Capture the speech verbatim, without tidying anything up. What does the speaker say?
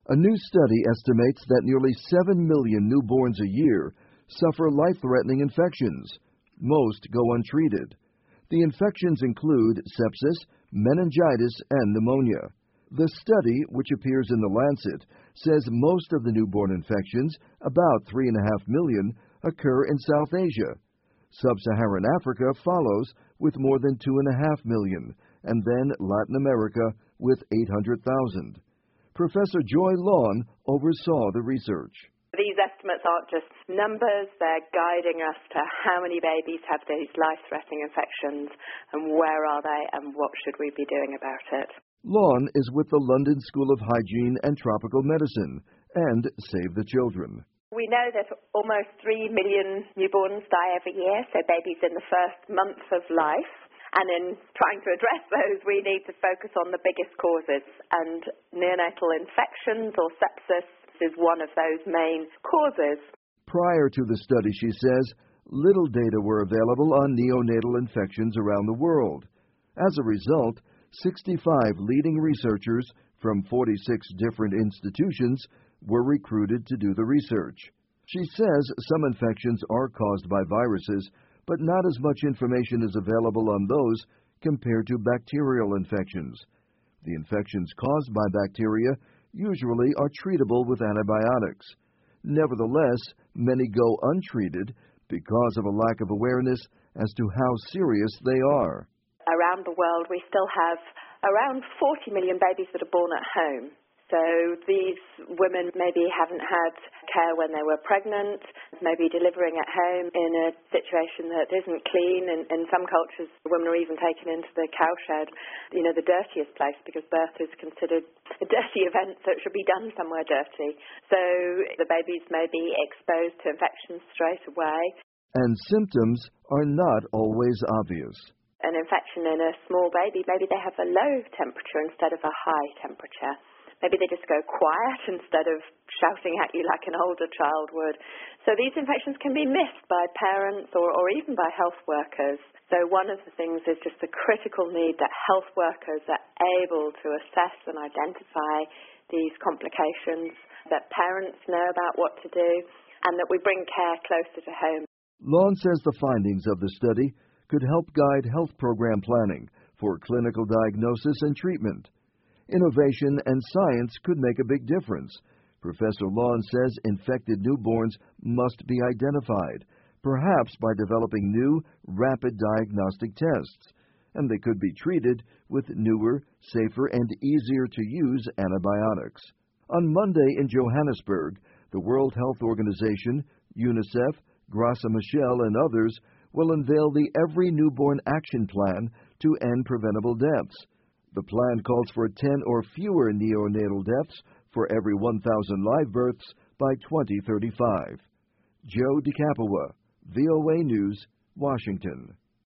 A new study estimates that nearly seven million newborns a year suffer life-threatening infections. Most go untreated. The infections include sepsis, meningitis, and pneumonia. The study, which appears in The Lancet, says most of the newborn infections, about three and a half million, occur in South Asia. Sub-Saharan Africa follows with more than two and a half million, and then Latin America with eight hundred thousand. Professor Joy Lawn oversaw the research. These estimates aren't just numbers, they're guiding us to how many babies have these life-threatening infections and where are they and what should we be doing about it. Lawn is with the London School of Hygiene and Tropical Medicine and Save the Children. We know that almost three million newborns die every year, so babies in the first month of life. And in trying to address those, we need to focus on the biggest causes. And neonatal infections or sepsis is one of those main causes. Prior to the study, she says, little data were available on neonatal infections around the world. As a result, sixty-five leading researchers from forty-six different institutions were recruited to do the research. She says some infections are caused by viruses, but not as much information is available on those compared to bacterial infections. The infections caused by bacteria usually are treatable with antibiotics. Nevertheless, many go untreated because of a lack of awareness as to how serious they are. Around the world, we still have around forty million babies that are born at home. So these women maybe haven't had care when they were pregnant, maybe delivering at home in a situation that isn't clean. In, in some cultures, women are even taken into the cowshed, you know, the dirtiest place, because birth is considered a dirty event, so it should be done somewhere dirty. So the babies may be exposed to infections straight away. And symptoms are not always obvious. An infection in a small baby, maybe they have a low temperature instead of a high temperature. Maybe they just go quiet instead of shouting at you like an older child would. So these infections can be missed by parents or, or even by health workers. So one of the things is just the critical need that health workers are able to assess and identify these complications, that parents know about what to do, and that we bring care closer to home. Lawn says the findings of the study could help guide health program planning for clinical diagnosis and treatment. Innovation and science could make a big difference. Professor Lawn says infected newborns must be identified, perhaps by developing new, rapid diagnostic tests, and they could be treated with newer, safer, and easier-to-use antibiotics. On Monday in Johannesburg, the World Health Organization, UNICEF, Graça Machel, and others will unveil the Every Newborn Action Plan to end preventable deaths. The plan calls for ten or fewer neonatal deaths for every one thousand live births by twenty thirty-five. Joe DeCapua, V O A News, Washington.